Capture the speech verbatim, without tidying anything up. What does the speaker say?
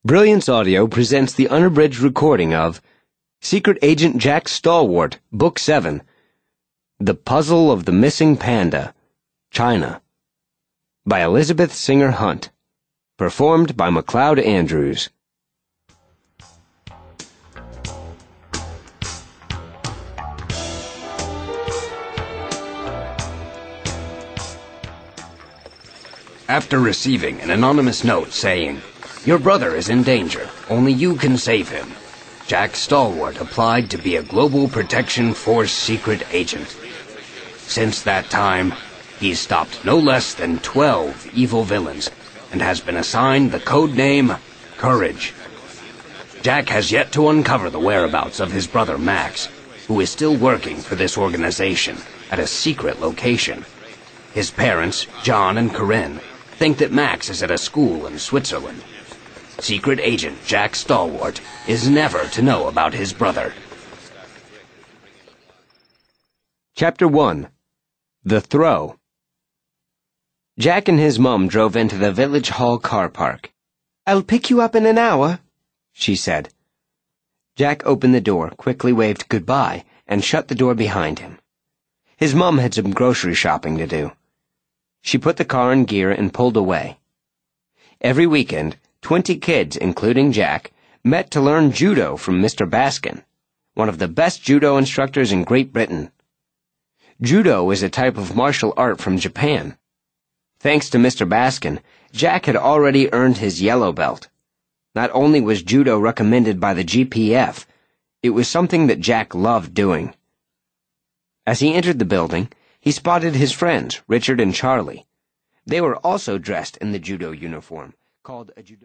Brilliance Audio presents the unabridged recording of Secret Agent Jack Stalwart, Book seven, The Puzzle of the Missing Panda, China, by Elizabeth Singer Hunt, performed by MacLeod Andrews. After receiving an anonymous note saying, "Your brother is in danger, only you can save him," Jack Stalwart applied to be a Global Protection Force secret agent. Since that time, he's stopped no less than twelve evil villains and has been assigned the code name Courage. Jack has yet to uncover the whereabouts of his brother Max, who is still working for this organization at a secret location. His parents, John and Corinne, think that Max is at a school in Switzerland. Secret Agent Jack Stalwart is never to know about his brother. Chapter one. The Throw. Jack and his mum drove into the Village Hall car park. "I'll pick you up in an hour," she said. Jack opened the door, quickly waved goodbye, and shut the door behind him. His mum had some grocery shopping to do. She put the car in gear and pulled away. Every weekend, twenty kids, including Jack, met to learn judo from Mister Baskin, one of the best judo instructors in Great Britain. Judo is a type of martial art from Japan. Thanks to Mister Baskin, Jack had already earned his yellow belt. Not only was judo recommended by the G P F, it was something that Jack loved doing. As he entered the building, he spotted his friends, Richard and Charlie. They were also dressed in the judo uniform, called a judo